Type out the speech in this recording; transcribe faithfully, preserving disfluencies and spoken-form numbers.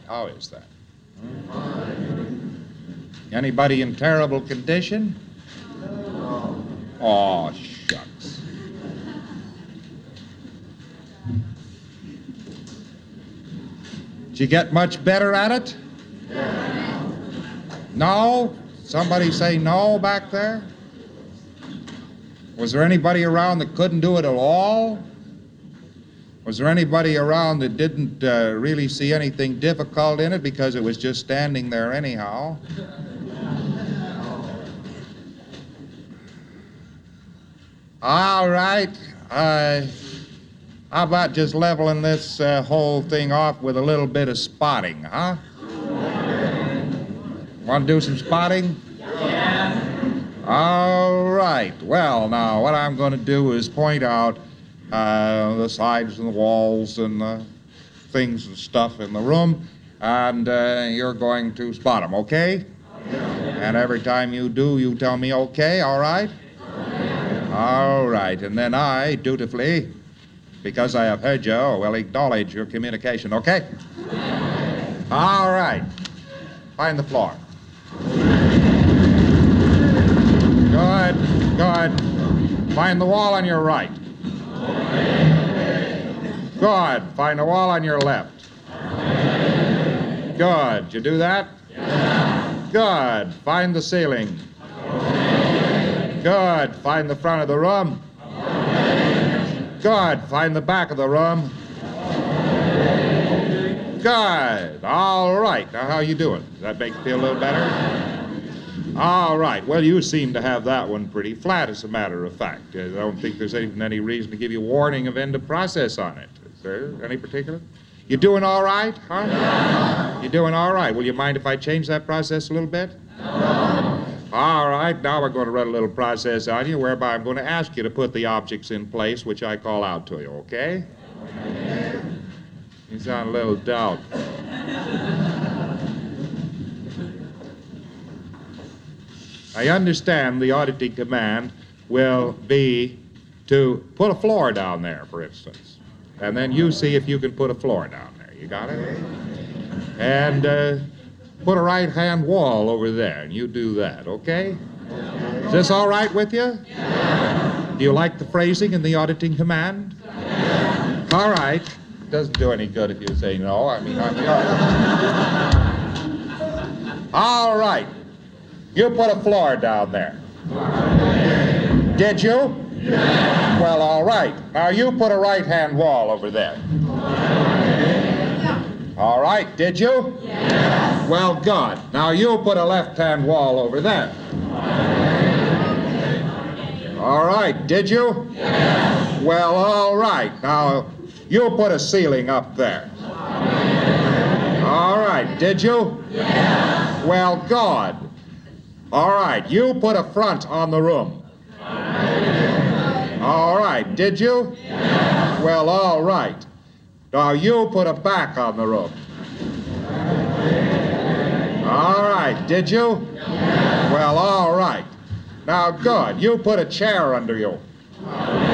How is that? Anybody in terrible condition? Oh, shucks. Did you get much better at it? No? Somebody say no back there? Was there anybody around that couldn't do it at all? Was there anybody around that didn't uh, really see anything difficult in it because it was just standing there anyhow? All right. Uh, how about just leveling this uh, whole thing off with a little bit of spotting, huh? Want to do some spotting? Yeah. All right. Well, now, what I'm going to do is point out uh, the sides and the walls and the things and stuff in the room, and uh, you're going to spot them, okay? Yeah. And every time you do, you tell me okay, all right? Yeah. All right. And then I, dutifully, because I have heard you, will acknowledge your communication, okay? Yeah. All right. Find the floor. Good, good. Find the wall on your right. Good. Find the wall on your left. Good. Did you do that? Yeah. Good. Find the ceiling. Good. Find the front of the room. Good. Find the back of the room. Good. All right. Now, how you doing? Does that make you feel a little better? All right. Well, you seem to have that one pretty flat, as a matter of fact. I don't think there's even any reason to give you warning of end of process on it. Is there any particular? You doing all right, huh? No. You doing all right? Will you mind if I change that process a little bit? No. All right. Now we're going to run a little process on you, whereby I'm going to ask you to put the objects in place, which I call out to you, okay? Okay. You sound a little doubtful. I understand the auditing command will be to put a floor down there, for instance. And then you see if you can put a floor down there. You got it? And uh, put a right-hand wall over there, and you do that, okay? Is this all right with you? Yeah. Do you like the phrasing in the auditing command? Yeah. All right. Doesn't do any good if you say no. I mean, I mean, all right. You put a floor down there. Did you? Yeah. Well, all right. Now you put a right-hand wall over there. All right. Did you? Yes. Well, good. Now you put a left-hand wall over there. All right. Did you? Yes. Well, all right. Now you put a ceiling up there. All right. Did you? Yes. Well, good. All right, you put a front on the room. All right, did you? Yes. Well, all right. Now you put a back on the room. All right, did you? Yes. Well, all right. Now, good. You put a chair under you.